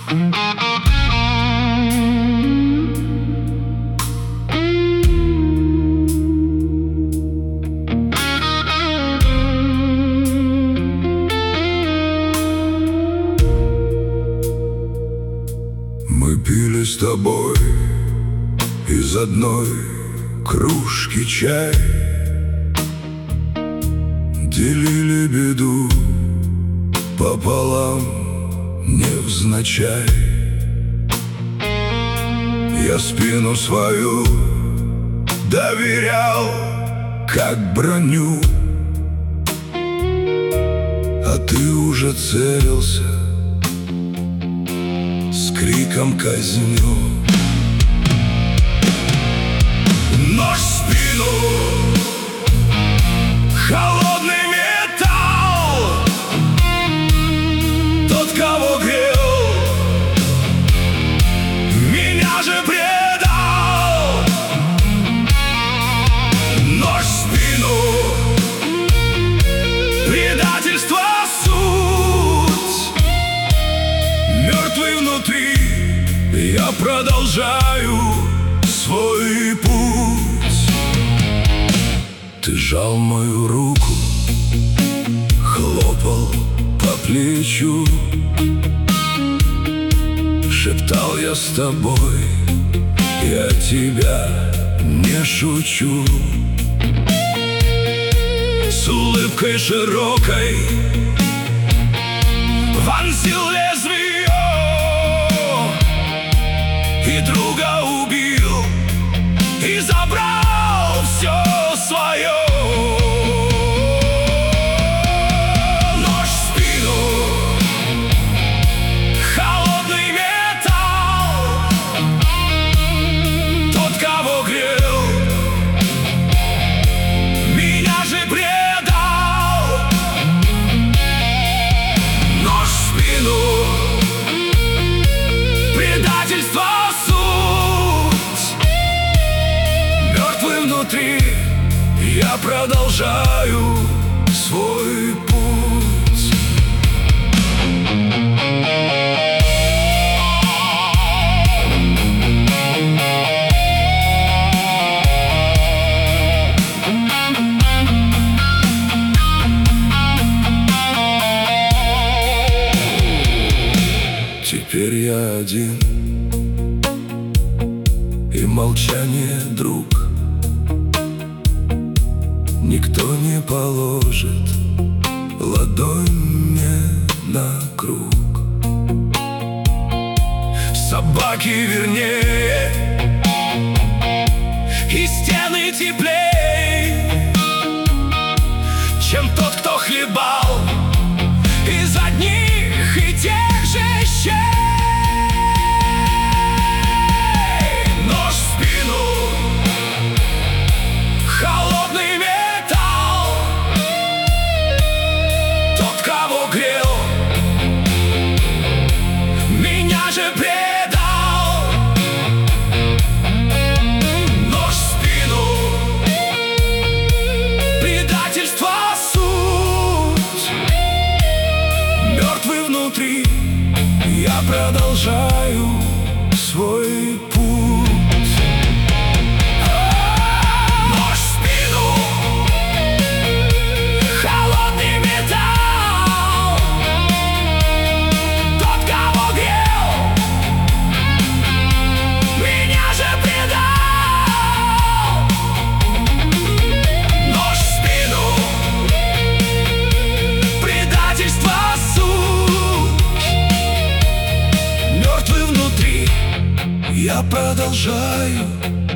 Мы пили с тобой из одной кружки чай, делили беду пополам невзначай. Я спину свою доверял, как броню, а ты уже целился с криком казню. Нож в спину, холодный металл. Тот, кого грел, меня же предал. Нож в спину, предательство суть. Мертвый внутри, я продолжаю свой путь. Ты жал мою руку, хлопал по плечу, шептал: я с тобой, я тебя не шучу. С улыбкой широкой вонзил лезвие и друга убил, и забрал все свое. Нож в спину, холодный металл. Тот, кого грел, меня же предал. Нож в спину, предательство суть. Мертвый внутри, я продолжаю свой путь. Теперь я один, и молчание друг. Никто не положит ладонь мне на круг. Собаки вернее, и стены теплей, чем тот, кто хлебал из одних и тех же щей. Нож в спину, холодный металл. Тот, кого грел, меня же предал. Нож в спину, предательство суть. Мертвый внутри, я продолжаю свой путь. Нож в спину, холодный металл. Тот, кого грел, меня же предал. Нож в спину, предательство суть. Мертвый внутри, я продолжаю